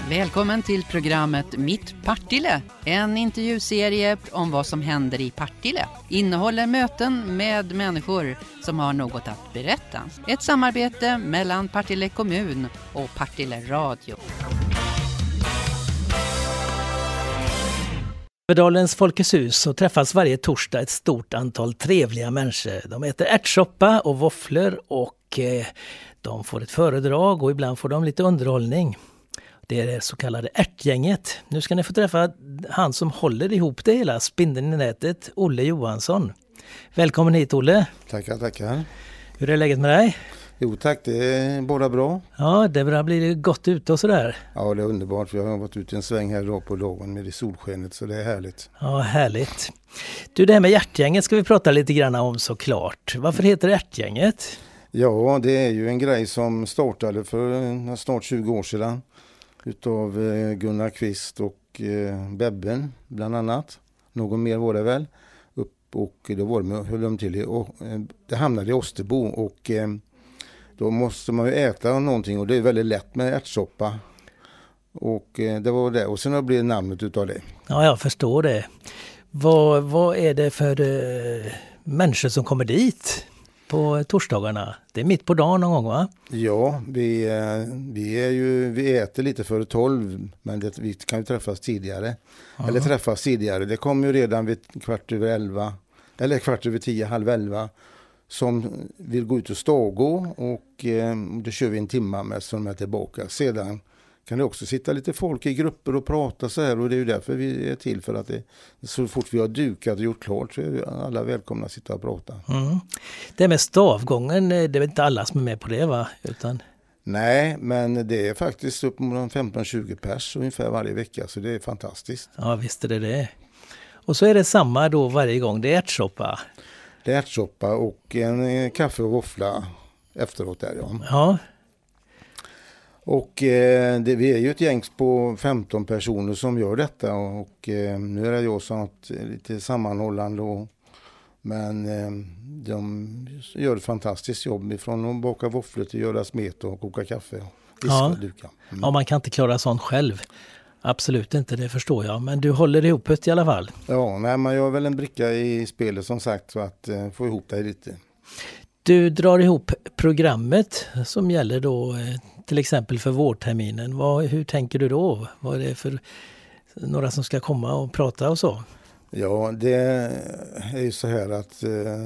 Välkommen till programmet Mitt Partille, en intervjuserie om vad som händer i Partille. Innehåller möten med människor som har något att berätta. Ett samarbete mellan Partille kommun och Partille radio. I Dalens Folkets hus så träffas varje torsdag ett stort antal trevliga människor. De äter ärtsoppa och våfflor och de får ett föredrag och ibland får de lite underhållning. Det är det så kallade ärtgänget. Nu ska ni få träffa han som håller ihop det hela, spindeln i nätet, Olle Johansson. Välkommen hit, Olle. Tackar. Hur är läget med dig? Jo tack, det är bara bra. Ja, det blir gott ute och sådär. Ja, det är underbart. Jag har varit ute en sväng här då på dagen med det solskenet, så det är härligt. Ja, härligt. Du, det här med ärtgänget ska vi prata lite grann om såklart. Varför heter det ärtgänget? Ja, det är ju en grej som startade för snart 20 år sedan utav Gunnar Kvist och Bebben bland annat. Någon mer var det väl. Och då var det höll de till det hamnade i Osterbo och då måste man ju äta någonting och det är väldigt lätt med ärtsoppa. Och det var det. Och sen har det blivit namnet utav det. Ja, jag förstår det. Vad är det för människor som kommer dit på torsdagarna? Det är mitt på dagen någon gång, va? Ja, vi äter lite före 12, men vi kan ju träffas tidigare. Aha. Eller träffas tidigare. Det kommer ju redan vid 11:15, eller 10:15, halv 11, som vill gå ut och stågå och då kör vi en timme med så de är tillbaka. Sedan kan det också sitta lite folk i grupper och prata så här, och det är ju därför vi är till, för att så fort vi har dukat och gjort klart så är alla välkomna att sitta och prata. Mm. Det med stavgången, det är inte alla som är med på det, va? Nej, men det är faktiskt upp mot 15-20 pers ungefär varje vecka, så det är fantastiskt. Ja, visst är det. Och så är det samma då varje gång, det är ärtsoppa. Det är ärtsoppa och en kaffe och våffla efteråt där, ja. Ja. Och vi är ju ett gäng på 15 personer som gör detta och nu är det jag som lite sammanhållande men de gör ett fantastiskt jobb ifrån att baka våfflor till att göra smet och koka kaffe och diska och duka. Mm. Ja, man kan inte klara sånt själv. Absolut inte, det förstår jag. Men du håller ihop det i alla fall. Ja, man gör väl en bricka i spelet som sagt, så att få ihop det lite. Du drar ihop programmet som gäller då till exempel för vårterminen. Hur tänker du då? Vad är det för några som ska komma och prata och så? Ja, det är ju så här att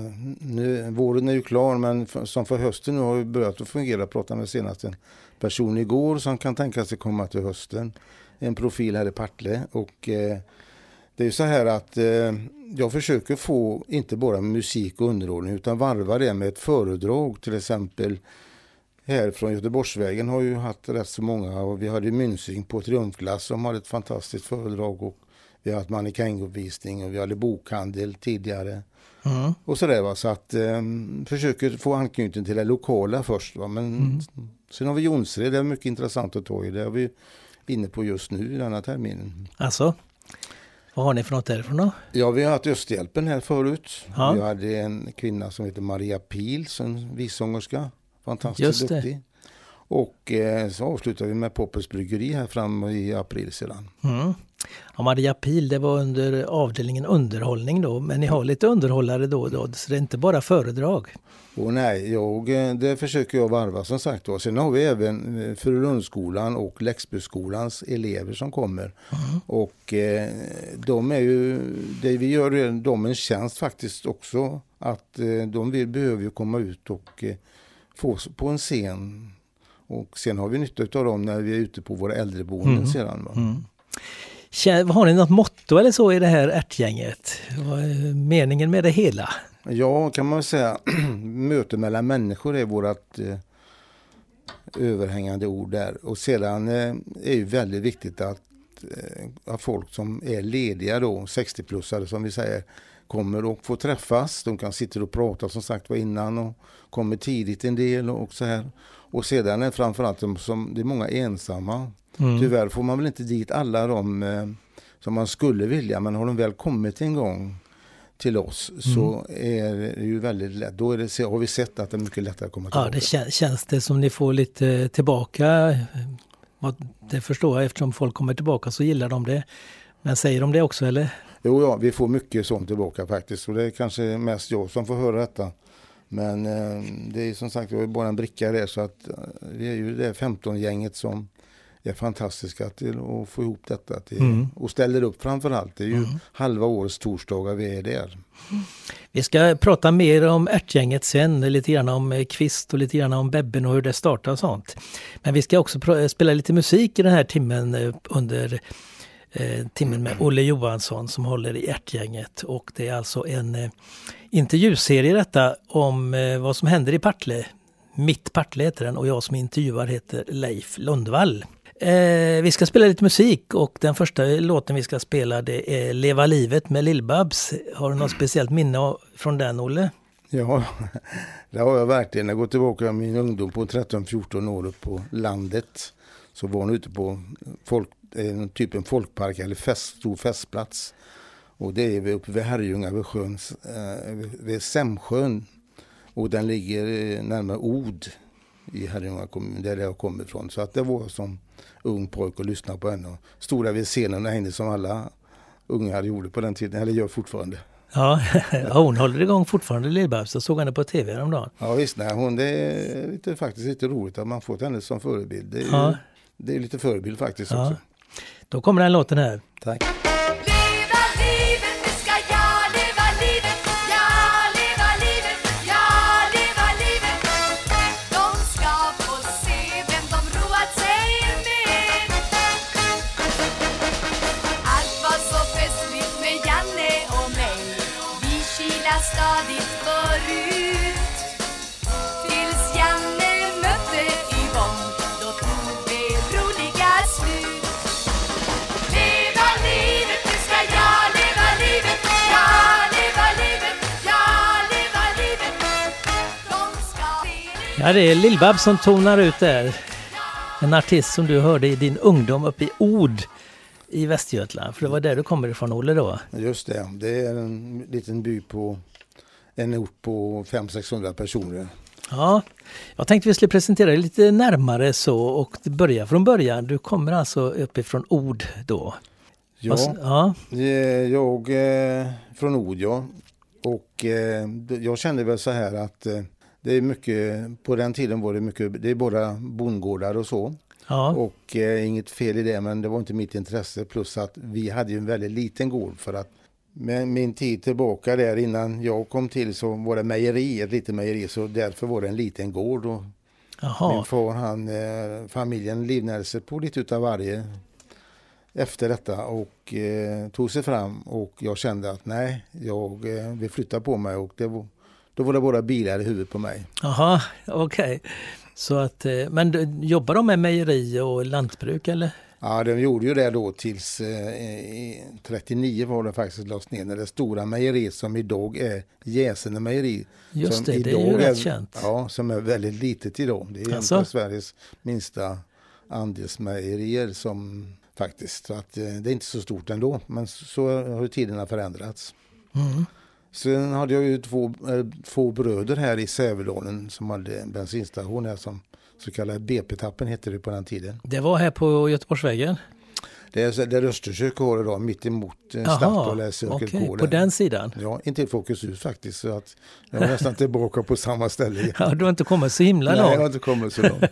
våren är ju klar, men som för hösten nu har vi börjat att fungera. Prata med senast en person igår som kan tänka sig komma till hösten. En profil här i Partille, och det är ju så här att jag försöker få inte bara musik och underhållning utan varva det med ett föredrag. Till exempel här från Göteborgsvägen har ju haft rätt så många, och vi hade Mynsing på Triumfglass som hade ett fantastiskt föredrag, och vi har haft mannekängupvisning och vi hade bokhandel tidigare. Mm. Och sådär, va, så att försöker få anknytning till det lokala först, va, men sen har vi Jonsred, det är mycket intressant att ta i, det har vi inne på just nu i denna terminen. Alltså, vad har ni för något därifrån då? Ja, vi har haft Östhjälpen här förut. Ja. Vi hade en kvinna som heter Maria Pils, en vissångerska. Fantastiskt duktig. Och så avslutar vi med Poppels bryggeri här fram i april sedan. Mm. Ja, Maria Pil, det var under avdelningen underhållning då, men ni har lite underhållare då, så det är inte bara föredrag. Och nej, det försöker jag varva som sagt då. Sen har vi även Furulundsskolan och Läxbyskolans elever som kommer. Mm. Och de är ju, det vi gör dem en tjänst faktiskt också, att behöver ju komma ut och få på en scen. Och sen har vi nytta av dem när vi är ute på våra äldreboenden sedan. Va? Mm. Har ni något motto eller så i det här ärtgänget? Vad är meningen med det hela? Ja, kan man säga. Möte mellan människor är vårt överhängande ord där. Och sedan är det väldigt viktigt att folk som är lediga då, 60-plussare som vi säger, kommer och får träffas. De kan sitta och prata som sagt var innan och kommer tidigt en del och så här. Och sedan är framförallt det är många ensamma. Mm. Tyvärr får man väl inte dit alla de som man skulle vilja, men har de väl kommit en gång till oss så är det ju väldigt lätt. Då har vi sett att det är mycket lättare att komma tillbaka. Ja, det känns det som ni får lite tillbaka Det förstår jag, eftersom folk kommer tillbaka så gillar de det. Men säger de det också eller? Jo, ja, vi får mycket sånt tillbaka faktiskt. Och det är kanske mest jag som får höra detta. Men det är som sagt, jag är bara en bricka där, så att det är ju det 15-gänget som är fantastiska till att få ihop detta till, och ställer upp framförallt. Det är ju halva årets torsdagar vi är där. Vi ska prata mer om ärtgänget sen, lite grann om Kvist och lite grann om Bebben och hur det startar och sånt. Men vi ska också spela lite musik i den här timmen under timmen med Olle Johansson som håller i ärtgänget. Och det är alltså en intervjuserie detta om vad som händer i Partille. Mitt Partille heter den och jag som intervjuar heter Leif Lundvall. Vi ska spela lite musik och den första låten vi ska spela det är Leva livet med Lill-Babs. Har du något speciellt minne från den, Olle? Ja, det har jag verkligen. Jag går tillbaka till min ungdom på 13-14 år upp på landet. Så var hon ute på typ en folkpark eller stor festplats. Och det är uppe vid Herrljunga vid sjön, vid Sämsjön. Och den ligger närmare Od i Herrljunga kommun, där jag kommer ifrån. Så att det var som ung pojk och lyssna på henne. Och stora vid scenen och henne som alla unga gjorde på den tiden, eller gör fortfarande. Ja, hon håller igång fortfarande, Lill-Babs. Så såg henne på tv häromdagen. Ja visst, det är faktiskt lite roligt att man fått henne som förebild. Det är lite förebild faktiskt också. Då kommer den låten här. Tack. Stadigt förut tills Janne mötte Yvonne, då tog det roliga slut. Leva livet, nu ska jag leva livet, jag leva livet, jag leva livet. De ska Ja, det är Lill-Babs som tonar ut där. En artist som du hörde i din ungdom uppe i Od i Västergötland. För det var där du kommer ifrån, Olle, då. Just det, det är en liten by på en ort på 500-600 personer. Ja, jag tänkte vi skulle presentera dig lite närmare så och börja från början. Du kommer alltså uppifrån Od då. Ja. Jag från Od, ja. Och jag kände väl så här att det är mycket, på den tiden var det mycket, det är bara bondgårdar och så. Ja. Och inget fel i det, men det var inte mitt intresse. Plus att vi hade ju en väldigt liten gård, för att med min tid tillbaka där innan jag kom till så var det mejeri, ett litet mejeri, så därför var det en liten gård. Och min far, familjen livnärde sig på lite utav varje efter detta och tog sig fram, och jag kände att nej, jag vill flytta på mig, och då var det bara bilar i huvudet på mig. Jaha, okej. Så att, men jobbar de med mejeri och lantbruk eller? Ja, de gjorde ju det då tills 39 var det faktiskt lagt ner, när det stora mejeri som idag är Jäsene mejeri. Just det, det är ju rätt känt. Ja, som är väldigt litet idag. Det är en av Sveriges minsta andelsmejerier som faktiskt, så att det är inte så stort ändå, men så har tiderna förändrats. Mm. Sen hade jag ju två bröder här i Sävedalen som hade en bensinstation här som så kallade BP-tappen hette det på den tiden. Det var här på Göteborgsvägen? Det är där Österkök har idag, mitt emot Statoil och Cirkel K. På den sidan? Ja, inte i Folkets hus faktiskt, så att jag var nästan tillbaka på samma ställe. Ja, du har inte kommit så himla långt. Nej, jag har inte kommit så långt.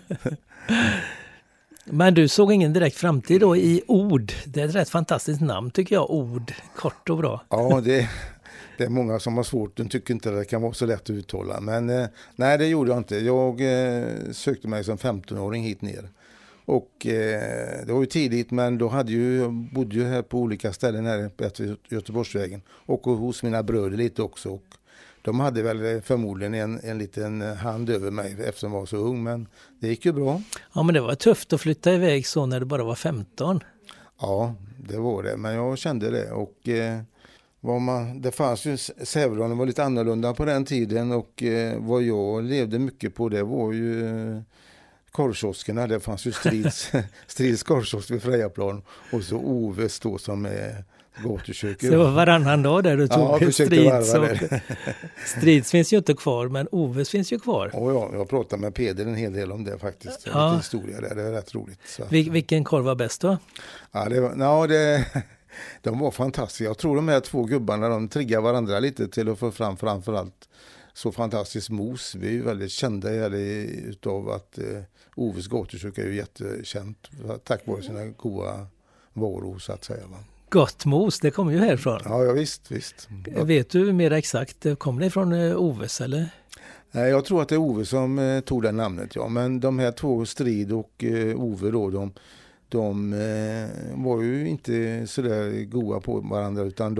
Men du såg ingen direkt framtid då i Od. Det är ett rätt fantastiskt namn tycker jag, Od. Kort och bra. Ja, det är många som har svårt. De tycker inte att det kan vara så lätt att uttala. Men nej, det gjorde jag inte. Jag sökte mig som 15-åring hit ner. Och det var ju tidigt, men då bodde ju här på olika ställen här på Göteborgsvägen. Och hos mina bröder lite också. Och de hade väl förmodligen en liten hand över mig eftersom jag var så ung, men det gick ju bra. Ja, men det var tufft att flytta iväg så när du bara var 15. Ja, det var det. Men jag kände det. Och det fanns ju, Sävedalen var lite annorlunda på den tiden, och vad jag levde mycket på det var ju korvkioskerna. Det fanns ju Strids korvkiosk vid Frejaplan och så Oves då som är gatuköket. Så det var varannan dag där du tog Strids. Strids finns ju inte kvar, men Oves finns ju kvar. Ja, jag pratade med Peder en hel del om det faktiskt. Det är lite historia där, det är rätt roligt. Så. Vilken korv var bäst då? Ja, de var fantastiska. Jag tror de här två gubbarna, de triggar varandra lite till att få fram framförallt så fantastiskt mos. Vi är ju väldigt kända utav att Oves gatukök är ju jättekänt tack vare sina goda varor så att säga. Va? Gott mos, det kommer ju härifrån. Ja, visst. Vet du mer exakt, kommer det från Oves eller? Jag tror att det är Ove som tog det namnet, ja. Men de här två, Strid och Ove då, de var ju inte så där goda på varandra utan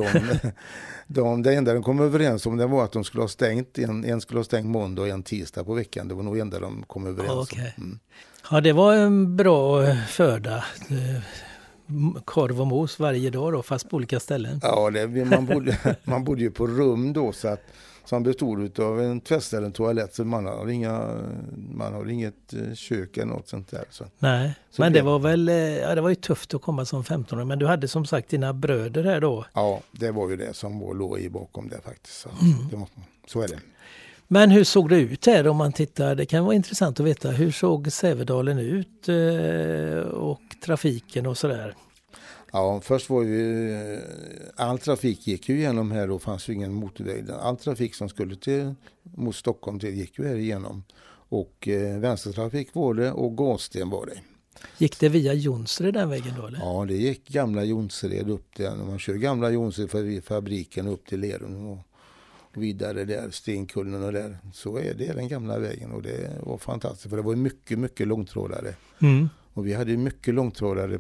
det enda de kom överens om det var att de skulle ha stängt, en skulle ha stängt måndag och en tisdag på veckan. Det var nog enda de kom överens om. Ja, det var en bra föda. Korv och mos varje dag då, fast på olika ställen. Ja, man bodde ju på rum då som bestod av en tvättställ, en toalett, så man har inget kök eller något sånt där. Nej, så men det var väl, det var ju tufft att komma som 15-åring, men du hade som sagt dina bröder här då. Ja, det var ju det som låg i bakom det faktiskt. Så är det. Men hur såg det ut här om man tittar? Det kan vara intressant att veta. Hur såg Sävedalen ut och trafiken och sådär? Ja, först var ju all trafik gick ju igenom här och fanns ju ingen motorväg. All trafik som skulle mot Stockholm gick ju här igenom. Och vänstertrafik var det och Gåsten var det. Gick det via Jonsered den vägen då eller? Ja, det gick gamla Jonsered upp där. När man kör gamla Jonsered för fabriken upp till Lerum och vidare där, Stenkullen och där. Så är det den gamla vägen och det var fantastiskt. För det var mycket, mycket långtrådare. Mm. Och vi hade mycket långtrådare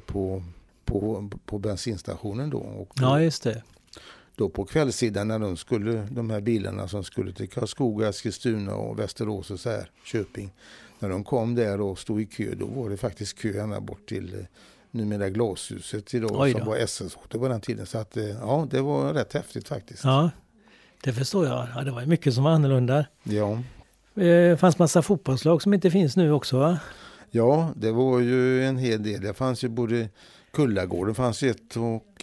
på bensinstationen då. Och ja, just det. Då på kvällssidan när de här bilarna som skulle till Karlskoga, Eskilstuna och Västerås och så här, Köping. När de kom där och stod i kö, då var det faktiskt kö ända bort till numera glashuset idag som var SSH på den tiden. Så att ja, det var rätt häftigt faktiskt. Ja, det förstår jag. Ja, det var mycket som var annorlunda. Ja. Det fanns massa fotbollslag som inte finns nu också, va? Ja, det var ju en hel del. Det fanns ju både Kullagården fanns ett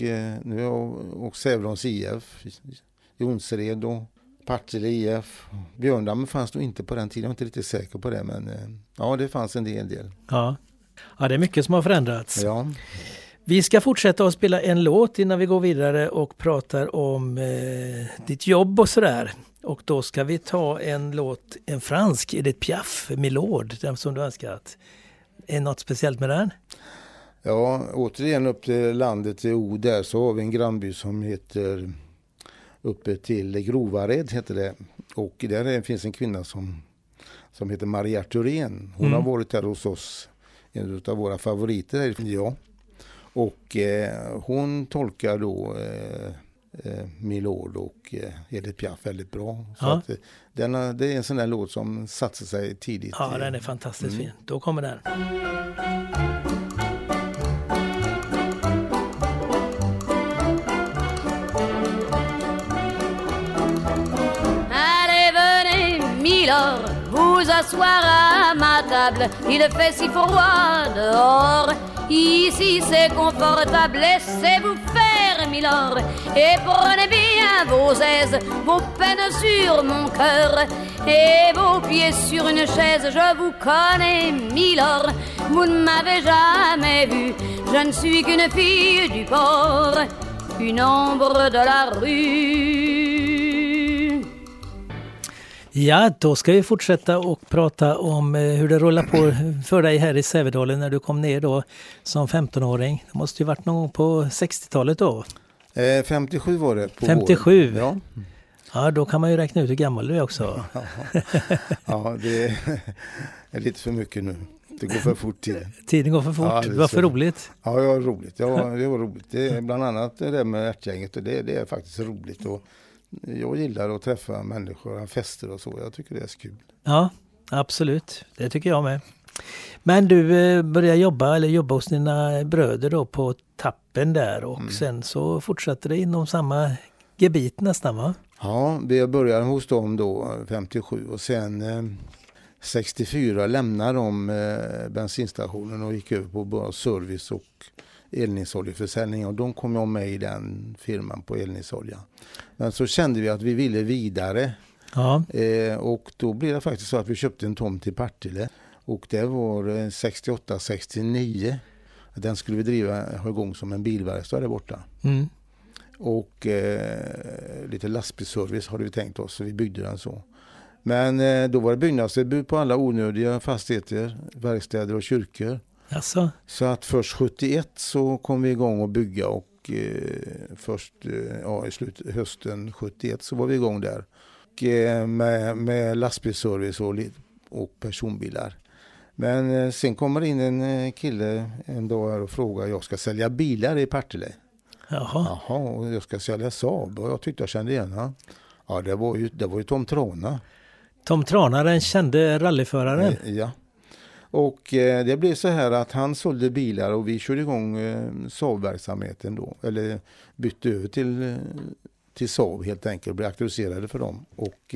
och Sävlans IF, Jonsered och Partille IF. Björndammen fanns nog inte på den tiden, jag är inte riktigt säker på det, men ja, det fanns en del. Ja, det är mycket som har förändrats. Ja. Vi ska fortsätta att spela en låt innan vi går vidare och pratar om ditt jobb och sådär. Och då ska vi ta en fransk, Edith Piaf, Milord, den som du önskat. Är något speciellt med den? Ja, återigen upp till landet i O där så har vi en grannby som heter uppe till Grovared heter det. Och där finns en kvinna som heter Maria Thorén. Hon har varit där hos oss, en av våra favoriter. Ja. Och hon tolkar då Milord och Edith Piaf väldigt bra. Så att, det är en sån där låt som satsar sig tidigt. Ja, den är fantastiskt fin. Då kommer den. Milord, vous asseoir à ma table. Il fait si froid dehors. Ici c'est confortable. Laissez-vous faire, Milord. Et prenez bien vos aises, vos peines sur mon cœur et vos pieds sur une chaise. Je vous connais, Milord. Vous ne m'avez jamais vu. Je ne suis qu'une fille du port, une ombre de la rue. Ja, då ska vi fortsätta och prata om hur det rullar på för dig här i Sävedalen när du kom ner då som 15-åring. Det måste ju varit någon gång på 60-talet då. 57 var det på 57? Våren. Ja, då kan man ju räkna ut hur gammal du är också. Ja, det är lite för mycket nu. Det går för fort tiden. Tiden går för fort. Ja, det var för roligt. Ja, det var roligt. Det var roligt. Det är bland annat det där med ärtgänget och det är faktiskt roligt. Och jag gillar att träffa människor, fester och så. Jag tycker det är kul. Ja, absolut. Det tycker jag med. Men du började jobba hos dina bröder då på Tappen där och sen så fortsatte det inom samma gebit nästan, va? Ja, vi började hos dem då 57 och sen 64 lämnade de bensinstationen och gick över på bara service och eldningsoljeförsäljning, och de kom jag med i den firman på eldningsolja. Men så kände vi att vi ville vidare. Ja. Och då blev det faktiskt så att vi köpte en tomt i Partille, och det var 68-69. Den skulle vi ha igång som en bilverkstad där borta. Mm. Och lite lastbilsservice hade vi tänkt oss, så vi byggde den så. Men då var det byggnadsförbud på alla onödiga fastigheter, verkstäder och kyrkor. Alltså. Så att först 71 så kom vi igång och bygga, och först i hösten 71 så var vi igång där. Och, med lastbilsservice och personbilar. Men sen kommer in en kille en dag här och frågar, jag ska sälja bilar i Partille. Jaha. Jaha, och jag ska sälja Saab, och jag tyckte jag kände igen han. Ja, det var ju Tom Trana. Tom Trana, den kände rallyföraren. Ja. Och det blev så här att han sålde bilar och vi körde igång Saab-verksamheten då. Eller bytte över till Saab helt enkelt, blev auktoriserade för dem. Och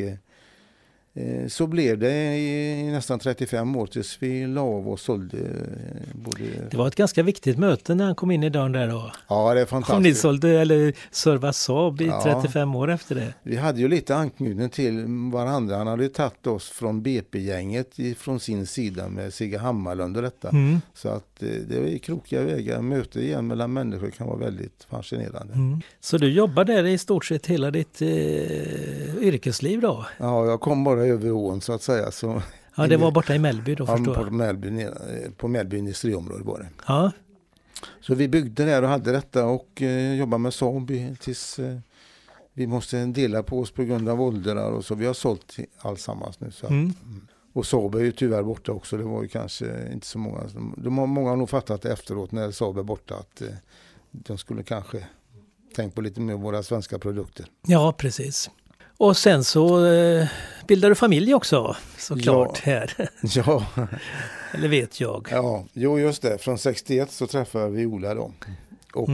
så blev det i nästan 35 år tills vi la av och sålde både... Det var ett ganska viktigt möte när han kom in i dörren där då. Ja, det är fantastiskt. Om ni sålde eller serva Saab i 35 år efter det. Vi hade ju lite anknytning till varandra. Han hade tagit oss från BP-gänget från sin sida med Sigge Hammarlund och detta. Mm. Så att det var krokiga vägar. Möte igen mellan människor kan vara väldigt fascinerande. Mm. Så du jobbar där i stort sett hela ditt yrkesliv då? Ja, jag kom bara över ån så att säga. Så ja, det var borta i Mellby då, förstår jag. På Mellby industriområde var det. Ja. Så vi byggde där och hade detta och jobbade med Saab tills vi måste dela på oss på grund av åldrar, och så vi har sålt allsammans nu. Så. Och Saab är ju tyvärr borta också. Det var ju kanske inte så många. Många har nog fattat efteråt när Saab är borta att de skulle kanske tänka på lite mer våra svenska produkter. Ja, precis. Och sen så bildar du familj också, såklart, här. Ja. Eller vet jag. Ja, jo just det. Från 61 så träffade vi Viola då. Och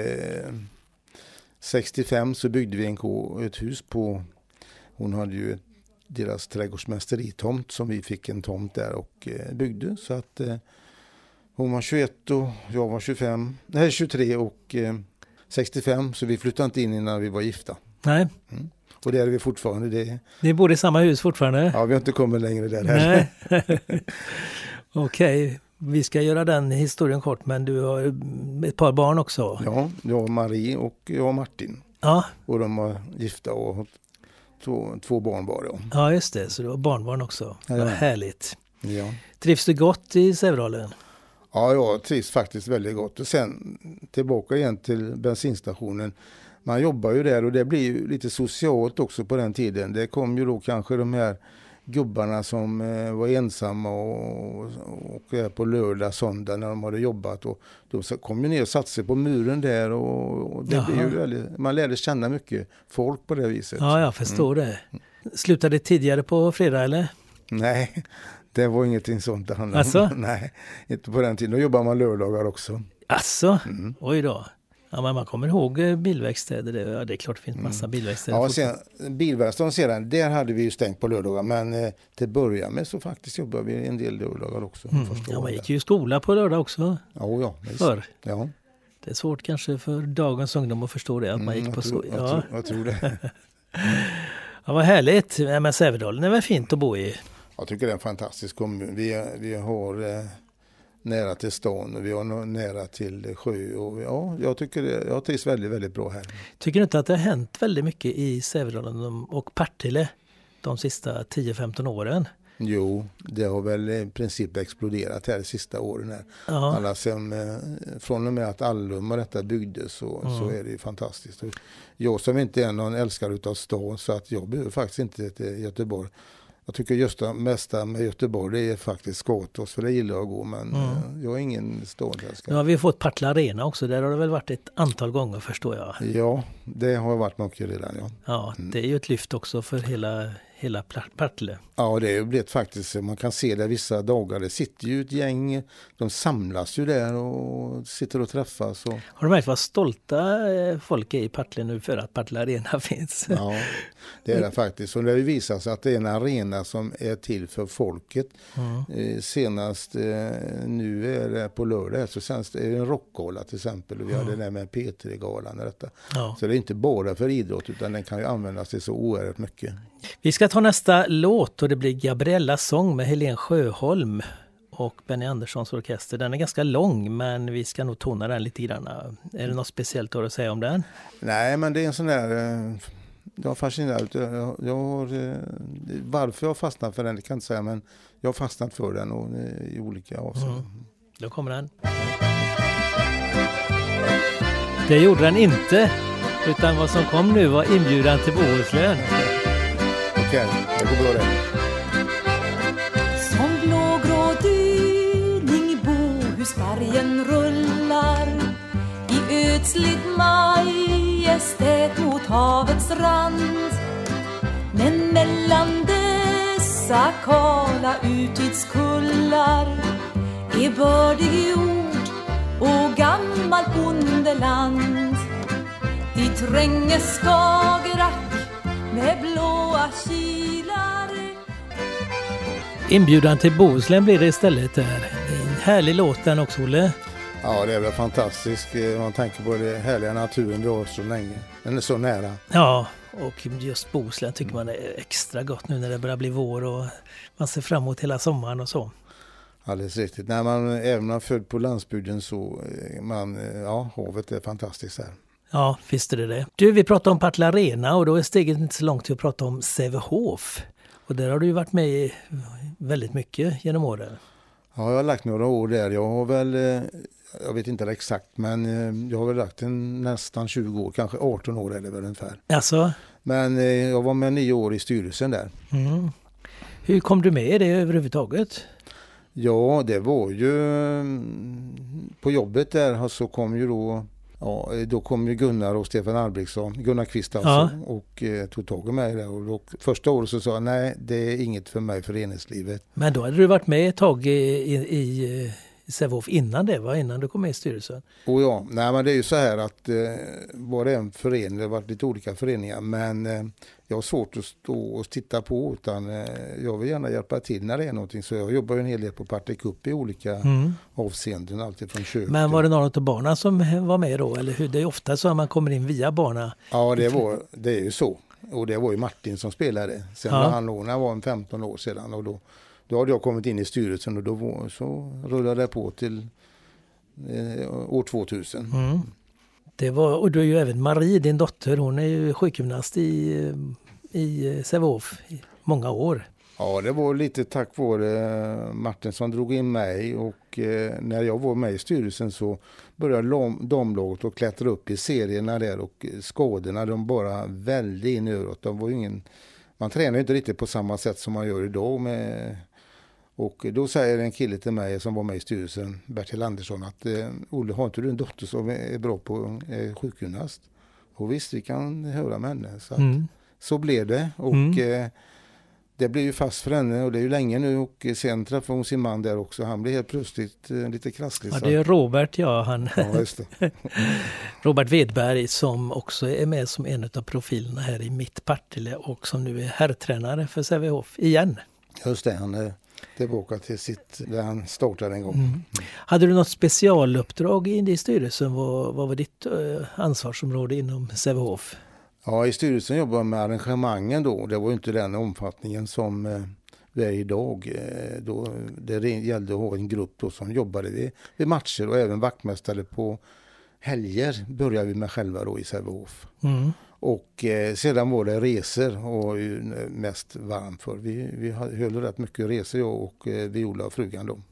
65 så byggde vi ett hus på... Hon hade ju deras trädgårdsmästeritomt som vi fick en tomt där och byggde. Så att hon var 21 och jag var 23 och 65. Så vi flyttade inte in innan vi var gifta. Nej. Mm. Och det är vi fortfarande. Ni bor i samma hus fortfarande? Ja, vi har inte kommit längre där heller. Okej, vi ska göra den historien kort, men du har ett par barn också. Ja, jag och Marie och jag och Martin. Ja. Och de var gifta och två barn var det. Ja, just det. Så du har barnbarn också. Ja. Vad härligt. Ja. Trivs du gott i Sävedalen? Ja, jag trivs faktiskt väldigt gott. Och sen tillbaka igen till bensinstationen. Man jobbar ju där och det blir ju lite socialt också på den tiden. Det kom ju då kanske de här gubbarna som var ensamma och på lördag, söndag när de hade jobbat. Och då kom ju ner och satte sig på muren där och det blir ju väldigt, man lärde känna mycket folk på det viset. Ja, jag förstår det. Slutade tidigare på fredag eller? Nej, det var ingenting sånt det handlade alltså? om. Nej, inte på den tiden. Då jobbar man lördagar också. Alltså? Oj då. Ja, men man kommer ihåg bilverkstäder. Det är klart det finns massa bilverkstäder. Ja, sen, bilverkstaden sedan, där hade vi ju stängt på lördagar. Men till början med så faktiskt jobbar vi en del lördagar också. Ja, man gick ju i skola på lördag också. Ja. Förr. Ja. Det är svårt kanske för dagens ungdom att förstå det. Att man gick på skola. Jag tror det. Ja, vad härligt. Men Sävedalen är väl fint att bo i? Jag tycker det är en fantastisk kommun. Vi har... nära till stan och vi har nära till sjö och jag tycker jag trivs väldigt, väldigt bra här. Tycker du inte att det har hänt väldigt mycket i Sävedalen och Partille de sista 10-15 åren? Jo, det har väl i princip exploderat här de sista åren här. Ja. Alla från och med att Allum och detta byggdes så är det ju fantastiskt. Jag som inte är någon älskare utav stan så att jag behöver faktiskt inte till Göteborg. Jag tycker just det mesta med Göteborg det är faktiskt Skåtås, för det gillar jag att gå, men jag är ingen ståndälskare. Nu har vi fått Partille Arena också, där har det väl varit ett antal gånger förstår jag. Ja, det har varit mycket redan, ja. Ja, det är ju ett lyft också för hela Partille. Ja, det är blivit faktiskt, man kan se det vissa dagar, det sitter ju ett gäng, de samlas ju där och sitter och träffas. Och... Har du märkt vad stolta folk är i Partille nu för att Partille Arena finns? Ja, det är det faktiskt. Och det har ju visat sig att det är en arena som är till för folket. Senast nu är det på lördag, så sen är det en rockgala till exempel, och vi hade det med P3-galan och detta. Ja. Så det är inte bara för idrott, utan den kan ju användas till så oerhört mycket. Vi ska ta nästa låt och det blir Gabriellas sång med Helen Sjöholm och Benny Anderssons orkester. Den är ganska lång, men vi ska nog tona den lite grann. Är det något speciellt att säga om den? Nej, men det är en sån där... Jag har fascinerat. Varför jag fastnat för den, det kan jag inte säga, men jag har fastnat för den och, i olika avseenden. Då kommer den. Det gjorde den inte, utan vad som kom nu var inbjudan till Bohuslän. Okej, det går bra det. Som blågrå dyning Bohusbergen rullar i ödsligt majestät mot havets rand. Men mellan dessa kala urtidskullar är bördig jord och gammal bondeland. Dit tränger Skagerrak med blåa kilar. Inbjudan till Bohuslän blir det istället där. Det är en härlig låt den också, Olle. Ja, det är väl fantastiskt. Man tänker på det härliga naturen vi har så länge. Den är så nära. Ja, och just Bohuslän tycker man är extra gott nu när det börjar bli vår och man ser fram emot hela sommaren och så. Alldeles riktigt. När man även har född på landsbygden så havet är fantastiskt här. Ja, visst är det. Du, vi pratar om Partille Arena och då är steget inte så långt till att prata om Sävehof. Och där har du ju varit med väldigt mycket genom åren. Ja, jag har lagt några år där. Jag har väl, jag vet inte exakt, men jag har väl lagt nästan 20 år, kanske 18 år eller väl ungefär. Alltså? Men jag var med 9 år i styrelsen där. Mm. Hur kom du med i det överhuvudtaget? Ja, det var ju på jobbet där så kom ju då kom ju Gunnar och Stefan Albrektsson, Gunnar Kvist alltså, och tog tag i mig där. Och första året så sa jag, nej, det är inget för mig, föreningslivet. Men då hade du varit med ett tag i Sävehof innan det, va? Innan du kom med i styrelsen? Och ja, nej, men det är ju så här att var det en förening, det har varit lite olika föreningar, men jag har svårt att stå och titta på, utan jag vill gärna hjälpa till när det är någonting, så jag jobbar ju en hel del på Partille Cup i olika avseenden, alltid från kök. Men var det någon av barnen som var med då, eller hur? Det är ofta så att man kommer in via barnen. Ja, det är ju så, och det var ju Martin som spelade, sen var han lånade, var en 15 år sedan, och då hade jag kommit in i styrelsen och då så rullade det på till år 2000. Och du är ju även Marie, din dotter, hon är ju sjukgymnast i Sävehof i många år. Ja, det var lite tack vare Martin som drog in mig, och när jag var med i styrelsen så började damlaget att klättra upp i serierna där, och skadorna de bara välde in örat. Man tränar inte riktigt på samma sätt som man gör idag och då säger en kille till mig som var med i styrelsen, Bertil Andersson, att Olle, har inte du en dotter som är bra på sjukgymnast? Och visst, vi kan höra med henne. Så blev det, och det blev ju fast för henne, och det är ju länge nu, och sen träffade hon sin man där också. Han blev helt plötsligt lite krasslig. Ja, det är Robert, Ja, just det. Robert Wedberg, som också är med som en av profilerna här i mitt Partille och som nu är herrtränare för Sävehof igen. Just det, han är tillbaka till där han startade en gång. Hade du något specialuppdrag i styrelsen? Vad var ditt ansvarsområde inom Sävehof? Ja, i styrelsen jobbade jag med arrangemangen då. Det var ju inte den omfattningen som vi är idag. Det gällde att ha en grupp då som jobbade vid matcher, och även vaktmästare på helger började vi med själva då i Sävehof. Och sedan var det resor, och mest varm för. Vi höll rätt mycket resor, jag och Viola och frugan då.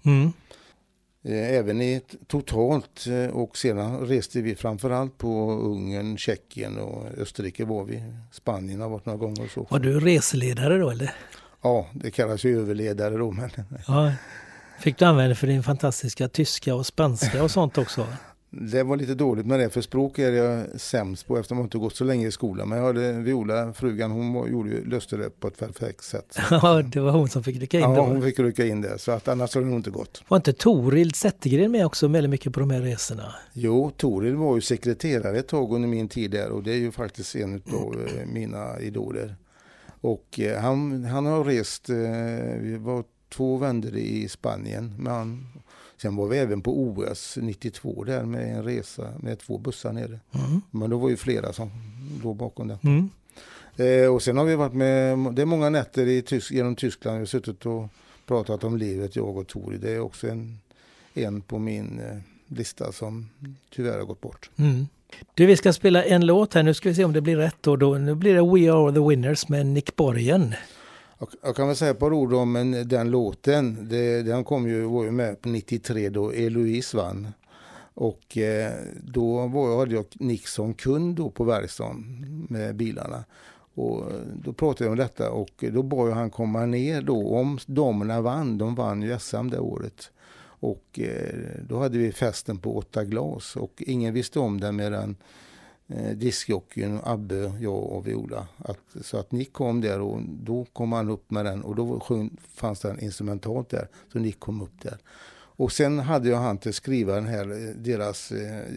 Även totalt, och sedan reste vi framförallt på Ungern, Tjeckien och Österrike var vi. Spanien har varit några gånger och så. Var du reseledare då, eller? Ja, det kallas ju överledare då. Men... Ja. Fick du använda för din fantastiska tyska och spanska och sånt också? Det var lite dåligt med det, för språk är jag sämst på eftersom jag inte gått så länge i skolan. Men jag hade Viola, frugan, hon löste det på ett perfekt sätt. Ja, det var hon som fick rycka in då. Ja, hon fick rycka in där, så att annars hade det nog inte gått. Var inte Toril Zettergren med också väldigt mycket på de här resorna? Jo, Toril var ju sekreterare ett tag under min tid där, och det är ju faktiskt en av mina idoler. Och han har rest, vi var 2 vändor i Spanien, men sen var vi även på OS 92 där med en resa med 2 bussar nere. Men då var ju flera som låg bakom det. Och sen har vi varit med, det är många nätter genom Tyskland. Vi har suttit och pratat om livet, jag och Tori. Det är också en på min lista som tyvärr har gått bort. Du, vi ska spela en låt här. Nu ska vi se om det blir rätt då. Nu blir det We Are The Winners med Nick Borgen. Jag kan väl säga ett par ord om den låten. Den var ju med på 93 då Eloise vann. Och då hade jag Nick som kund då på verkstaden med bilarna. Och då pratade jag om detta, och då bad han komma ner då om damerna vann. De vann ju SM det året. Och då hade vi festen på 8 glas, och ingen visste om det medan diskjockeyn, Abbe, jag och Viola. Så att Nick kom där, och då kom han upp med den, och då fanns det en instrumentalt där, så Nick kom upp där. Och sen hade jag han till skriva den här, deras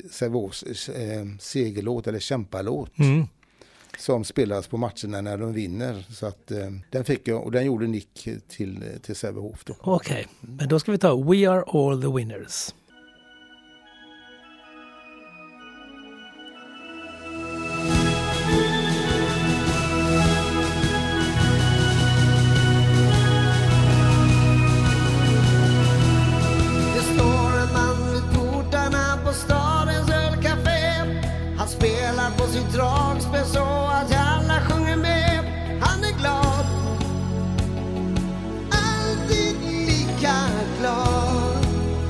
segerlåt eller kämpalåt. Som spelas på matcherna när de vinner. Så att den fick jag, och den gjorde Nick till Sävehof då. Okej, men då ska vi ta We Are All The Winners. Det står en man vid portarna på stadens ölcafé. Han spelar på sitt dragspel så att alla sjunger med. Han är glad, alltid lika glad.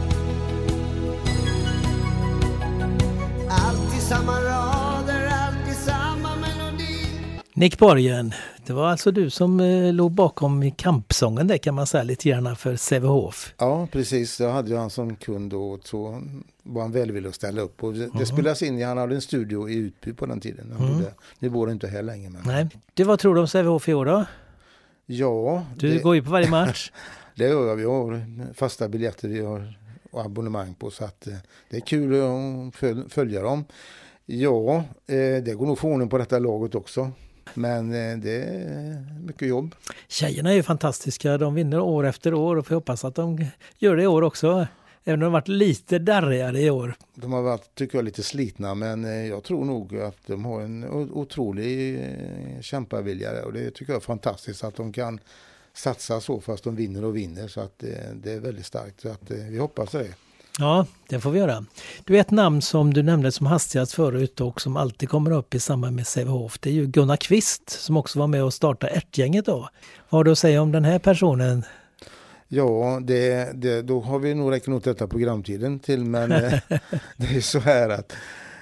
Alltid samma rader, alltid samma melodi. Nick Borgen, det var alltså du som låg bakom i kampsången där, kan man säga, lite gärna för Sävehof. Ja, precis. Jag hade ju han som kund, och så var han välvillig att ställa upp. Och det spelas in, han hade en studio i Utby på den tiden. Nu bor det inte här länge. Men... Nej. Du, vad tror du om Sävehof i år då? Ja. Du går ju på varje match. Det gör jag. Vi har fasta biljetter, vi har abonnemang på, så att det är kul att följa dem. Ja, det går nog få ordning på detta laget också. Men det är mycket jobb. Tjejerna är ju fantastiska. De vinner år efter år, och får hoppas att de gör det i år också. Även om de har varit lite darrigare i år. De har varit, tycker jag, lite slitna, men jag tror nog att de har en otrolig kämpavilja. Och det tycker jag är fantastiskt att de kan satsa så fast de vinner och vinner. Så att det är väldigt starkt. Så att vi hoppas det. Ja, det får vi göra. Du, ett namn som du nämnde som hastigast förut och som alltid kommer upp i samband med Sävehof, det är ju Gunnar Kvist som också var med och startade ärtgänget då. Vad har du att säga om den här personen? Ja, då har vi nog räknat ut detta programtiden till, men det är så här att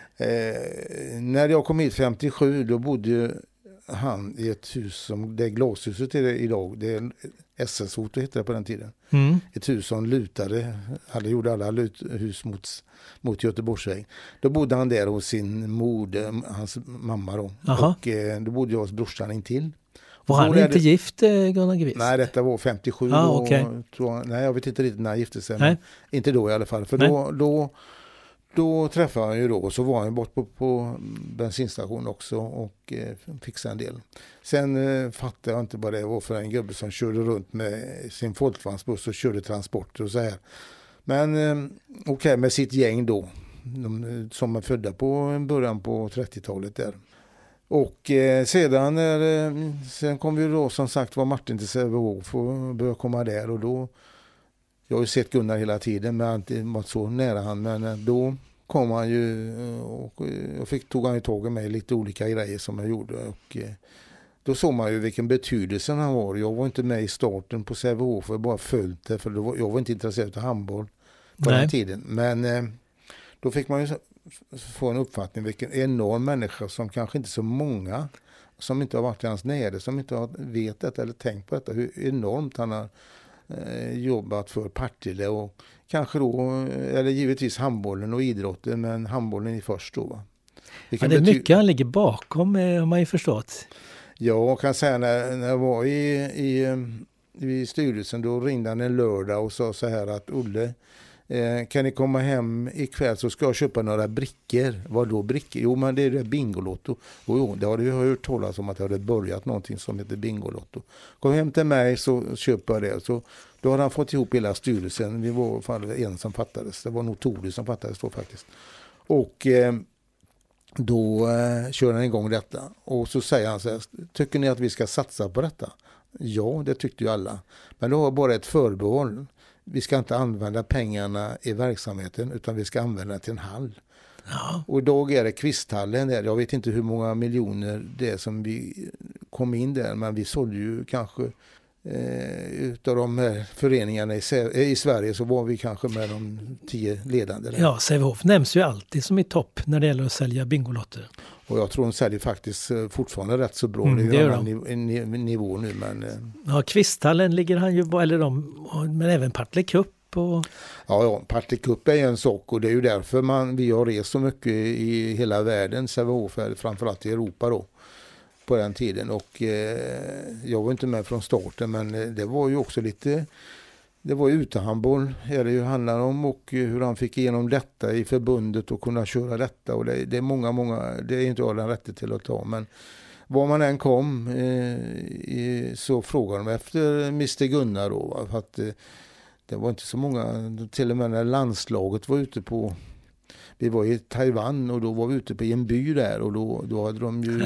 när jag kom hit 57, då bodde han i ett hus som, det är glashuset idag, det är SS-ot heter det på den tiden. Ett hus som lutade, gjorde alla hus mot Göteborgsväg. Då bodde han där hos sin moder, hans mamma då. Aha. Och då bodde jag hos brorsan intill. Var han inte gift, Gunnar Kvist? Nej, detta var 57. Okay. Nej, jag vet inte riktigt när han gifte sig. Men inte då i alla fall. För då träffade han ju då. Och så var han bort på bensinstation också och fixade en del. Sen fattade jag inte vad det var för en gubbe som körde runt med sin folkvagnsbuss och körde transporter och så här. Men okej, med sitt gäng då. Som är födda på början på 30-talet där. Och sen kom vi då som sagt var Martin till Sävehof och började komma där, och då, jag har ju sett Gunnar hela tiden men inte varit så nära han, men då kom han ju och tog han ju tag i mig lite olika grejer som jag gjorde, och då såg man ju vilken betydelse han var. Jag var inte med i starten på Sävehof, jag bara följt det, för jag var inte intresserad av handboll på den tiden, men då fick man ju få en uppfattning vilken enorm människa som kanske inte så många som inte har varit i hans nära, som inte har vetat eller tänkt på detta, hur enormt han har jobbat för Partille och kanske då, eller givetvis handbollen och idrotten, men handbollen är först då. Va? Det är mycket han ligger bakom, har man ju förstått. Ja, jag kan säga när jag var i styrelsen, då ringde han en lördag och sa så här att Olle, kan ni komma hem ikväll så ska jag köpa några brickor. Vad då brickor? Jo, men det är det Bingolotto. Jo, det har du hört talas om att det hade börjat någonting som heter Bingolotto. Kom hem till mig så köper jag det. Så då har han fått ihop hela styrelsen. Det var fan en som fattades. Det var nog Tore som fattades då faktiskt. Och då kör han igång detta. Och så säger han så här, tycker ni att vi ska satsa på detta? Ja, det tyckte ju alla. Men då har bara ett förbehåll. Vi ska inte använda pengarna i verksamheten utan vi ska använda till en hall. Ja. Och idag är det Kvisthallen där. Jag vet inte hur många miljoner det är som vi kom in där. Men vi sålde ju kanske utav de här föreningarna i Sverige så var vi kanske med de 10 ledande. Där. Ja, Sävehof nämns ju alltid som i topp när det gäller att sälja bingolotter. Och jag tror de säljer faktiskt fortfarande rätt så bra. Det är ju en nivå nu. Men, ja, Kvisthallen ligger han ju, men även Partille Cup. Ja, Partille Cup är ju en sak och det är ju därför vi har rest så mycket i hela världen, Sävehof, framförallt i Europa då, på den tiden. Och jag var inte med från starten, men det var ju också lite... Det var ju utehandboll det ju handlar om och hur han fick igenom detta i förbundet och kunna köra detta. Och det är många, det är inte alla rätt till att ta. Men var man än kom så frågade de efter Mr. Gunnar då. För att det var inte så många, till och med när landslaget var ute på... Vi var i Taiwan och då var vi ute på en by där och då hade de ju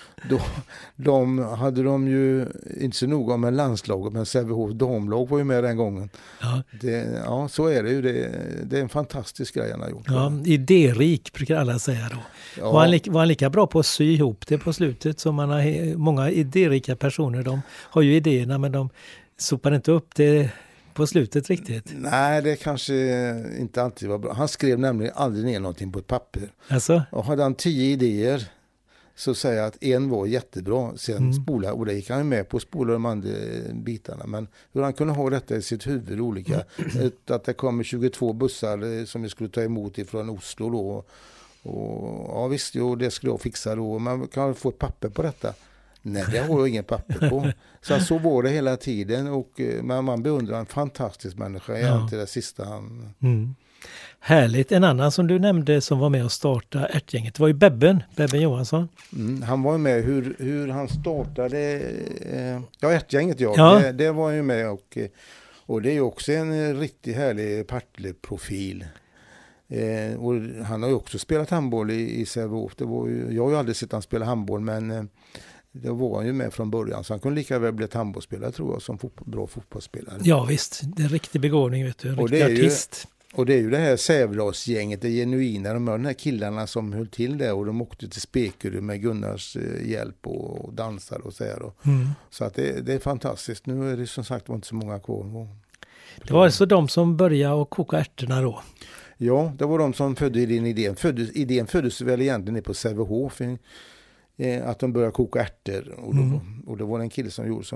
hade de ju inte så noga med landslaget, men Sävehof damlag var ju med den gången. Ja, så är det ju. Det är en fantastisk grej han har gjort. Ja, idérik brukar alla säga då. Ja. Var han lika bra på att sy ihop det på slutet som man har många idérika personer, de har ju idéerna men de sopar inte upp det på slutet riktigt. Nej, det kanske inte alltid var bra. Han skrev nämligen aldrig ner någonting på ett papper. Alltså? Och hade han 10 idéer så säger jag att en var jättebra. Sen spola, och det gick han med på att spola de andra bitarna. Men hur han kunde ha detta i sitt huvud olika. Att det kommer 22 bussar som vi skulle ta emot ifrån Oslo då. Och ja visst, jo, det skulle jag fixa då. Man kan få ett papper på detta. Nej, det har jag ingen papper på. Så var det hela tiden och man beundrar en fantastisk människa till det sista han... Härligt. En annan som du nämnde som var med och startade ärtgänget var ju Bebben Johansson. Han var med hur han startade ärtgänget, det var ju med och det är ju också en riktigt härlig Partille-profil. Och han har ju också spelat handboll i Sävehof. Jag har ju aldrig sett han spela handboll, men det var han ju med från början. Så han kunde lika väl bli ett handbollsspelare tror jag som bra fotbollsspelare. Ja visst, det är en riktig begåvning vet du, en riktig artist. Och det är ju det här Sävlasgänget, det genuina, de här killarna som höll till det och de åkte till Spekerö med Gunnars hjälp och dansade och så här. Så att det är fantastiskt. Nu är det som sagt inte så många kvar. Det var alltså de som började att koka ärtorna då? Ja, det var de som födde idén. Idén föddes väl egentligen på Sävehof. Att de började koka ärtor och det var en kille som gjorde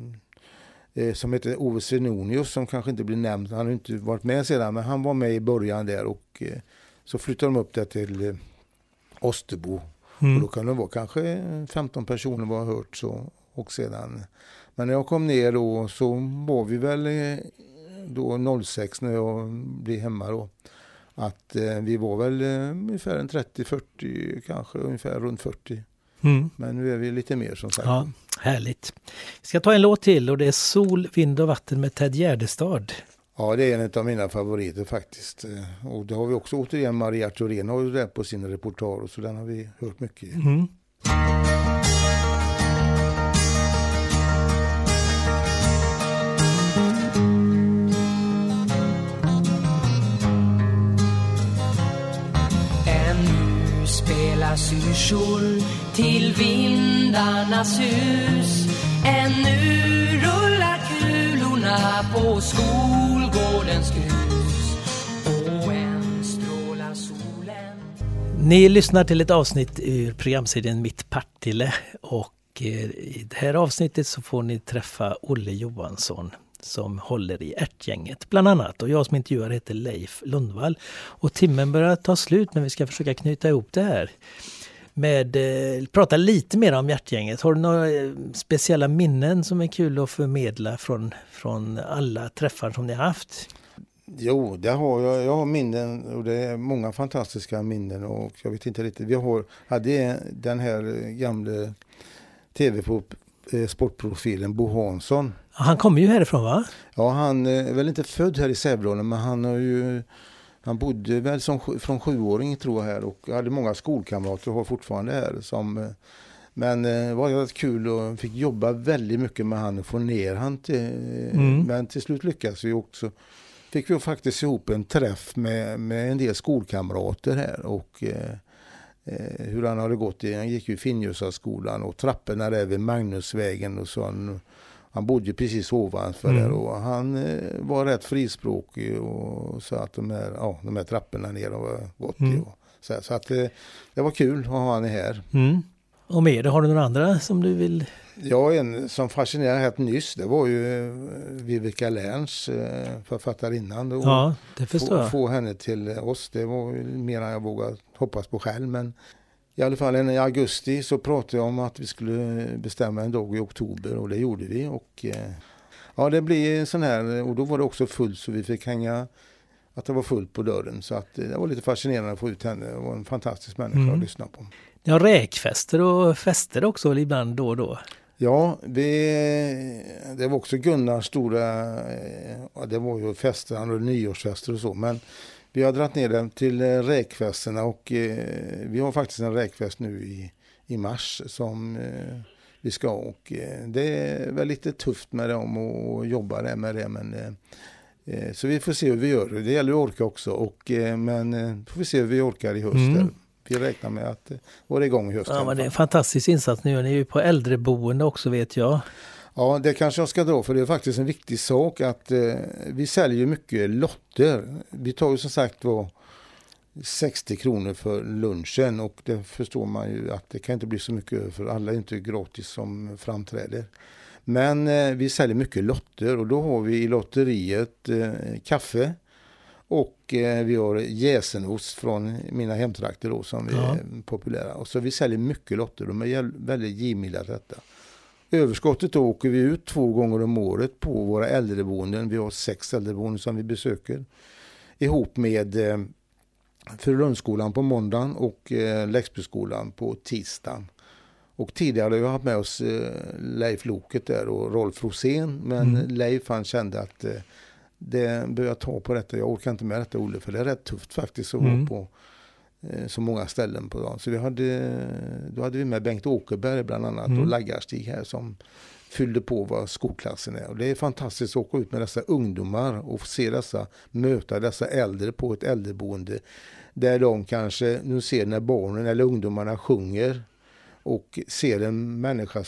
som heter Ove Svenonius som kanske inte blir nämnd. Han har inte varit med sedan, men han var med i början där och så flyttade de upp det till Osterbo och då kan det vara kanske 15 personer var hört så och sedan. Men när jag kom ner då så var vi väl då 06 när jag blev hemma då. Att vi var väl ungefär en 30-40 kanske ungefär runt 40. Men nu är vi lite mer som sagt. Ja, härligt. Vi ska ta en låt till och det är Sol, vind och vatten med Ted Gärdestad. Ja, det är en av mina favoriter faktiskt. Och det har vi också återigen Maria Thorén har ju det på sin reportage så den har vi hört mycket. Syrsor till vindarnas hus. Ännu rullar kulorna på skolgårdens grus. Och än strålar solen. Ni lyssnar till ett avsnitt ur programserien Mitt Partille och i det här avsnittet så får ni träffa Olle Johansson som håller i ärtgänget bland annat. Och jag som intervjuar heter Leif Lundvall. Och timmen börjar ta slut, men vi ska försöka knyta ihop det här. Prata lite mer om ärtgänget. Har du några speciella minnen som är kul att förmedla från alla träffar som ni har haft? Jo, det har jag. Jag har minnen, och det är många fantastiska minnen, och jag vet inte riktigt. Vi hade den här gamla tv-sportprofilen Bo Hansson. Han kommer ju härifrån, va? Ja, han är väl inte född här i Sävlån, men han bodde väl från 7-åring tror jag här, och hade många skolkamrater och har fortfarande här. Men det var rätt kul och fick jobba väldigt mycket med han och få ner han men till slut lyckades vi också. Fick vi faktiskt ihop en träff med en del skolkamrater här, och hur han hade gått han gick ju i Finnjösaskolan och trapporna där vid Magnusvägen och så. Han bodde precis ovanför där, och han var rätt frispråkig och sa att de här trapporna ner var gott i. Så att det var kul att ha han här. Och mer, har du några andra som du vill? Ja, en som fascinerade helt nyss, det var ju Vivica Lärns författarinnan. Ja, det förstår jag. Få henne till oss, det var mer än jag vågade hoppas på själv. Men i alla fall i augusti så pratade jag om att vi skulle bestämma en dag i oktober, och det gjorde vi. Och det blev sån här, och då var det också fullt, så vi fick hänga att det var fullt på dörren. Så att det var lite fascinerande att få ut henne. Det var en fantastisk människa att lyssna på. Ja, räkfester och fester också ibland då och då. Ja, det var också Gunnars stora, det var ju fester och nyårsfester och så, men vi har dragit ner den till räkfesterna, och vi har faktiskt en räkfest nu i mars som vi ska, och det är väl lite tufft med dem och jobba där med det, men så vi får se hur vi gör. Det gäller att orka också, men får vi se hur vi orkar i höst. Vi räknar med att vara igång i hösten. Ja, men det är en fantastisk insats nu. Ni är ju på äldreboende också, vet jag. Ja, det kanske jag ska dra, för det är faktiskt en viktig sak att vi säljer mycket lotter. Vi tar ju som sagt 60 kronor för lunchen, och det förstår man ju att det kan inte bli så mycket, för alla är inte gratis som framträder. Men vi säljer mycket lotter, och då har vi i lotteriet kaffe, och vi har jäsenost från mina hemtrakter då, som är populära. Och så vi säljer mycket lotter, de är väldigt givmilda detta. Överskottet då åker vi ut 2 gånger om året på våra äldreboenden. Vi har 6 äldreboenden som vi besöker. Ihop med Frölundsskolan på måndagen och Läxbyskolan på tisdagen. Och tidigare har vi haft med oss Leif Loket där och Rolf Rosén. Men Leif han kände att det börjar ta på detta. Jag orkar inte med detta, Olle, för det är rätt tufft faktiskt att vara på så många ställen på dagen. Så då hade vi med Bengt Åkerberg bland annat och Laggarstig här som fyllde på vad skolklassen är. Och det är fantastiskt att åka ut med dessa ungdomar och möta dessa äldre på ett äldreboende där de kanske nu ser när barnen eller ungdomarna sjunger och ser en människa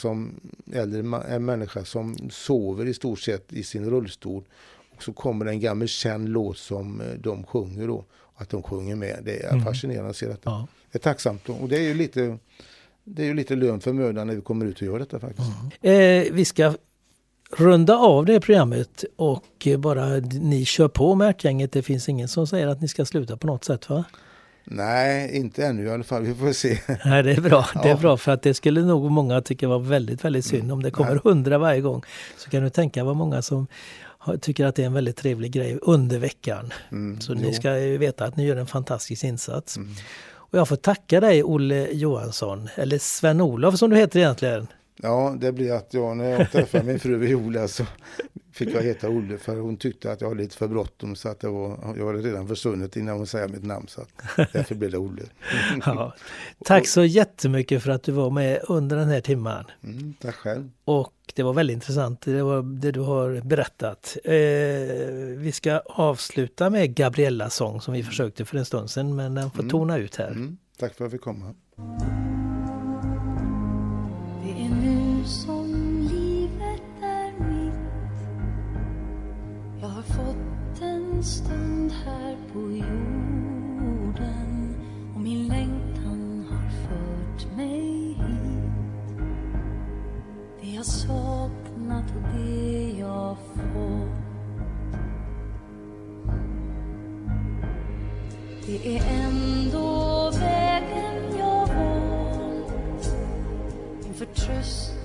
som sover i stort sett i sin rullstol, och så kommer en gammal känd låt som de sjunger då, att de sjunger med. Det är fascinerande att se detta. Ja. Det är tacksamt då. Och det är ju lite lön för mödan när vi kommer ut och gör detta faktiskt. Vi ska runda av det programmet, och bara ni kör på med ärtgänget. Det finns ingen som säger att ni ska sluta på något sätt, va? Nej, inte ännu i alla fall. Vi får se. Nej, det är bra. Det är bra, för att det skulle nog många tycka var väldigt, väldigt synd. Om det kommer 100 varje gång, så kan du tänka vad många som tycker att det är en väldigt trevlig grej under veckan. Så ni ska ju veta att ni gör en fantastisk insats. Och jag får tacka dig, Olle Johansson, eller Sven-Olof som du heter egentligen. Ja, det blir att när jag träffade min fru Viola så fick jag heta Olle, för hon tyckte att jag var lite för bråttom, så att jag hade redan försvunnit innan hon säger mitt namn, så att därför blev det Olle. Ja. Tack så jättemycket för att du var med under den här timman. Tack själv. Och det var väldigt intressant, det du har berättat. Vi ska avsluta med Gabriellas sång som vi försökte för en stund sedan, men den får tona ut här. Tack för att vi kom. Det är nu som livet är mitt. Jag har fått en stund här på jorden, och min längtan har fört mig hit. Det jag saknat och det jag fått Det är ändå vägen jag valt inför tröst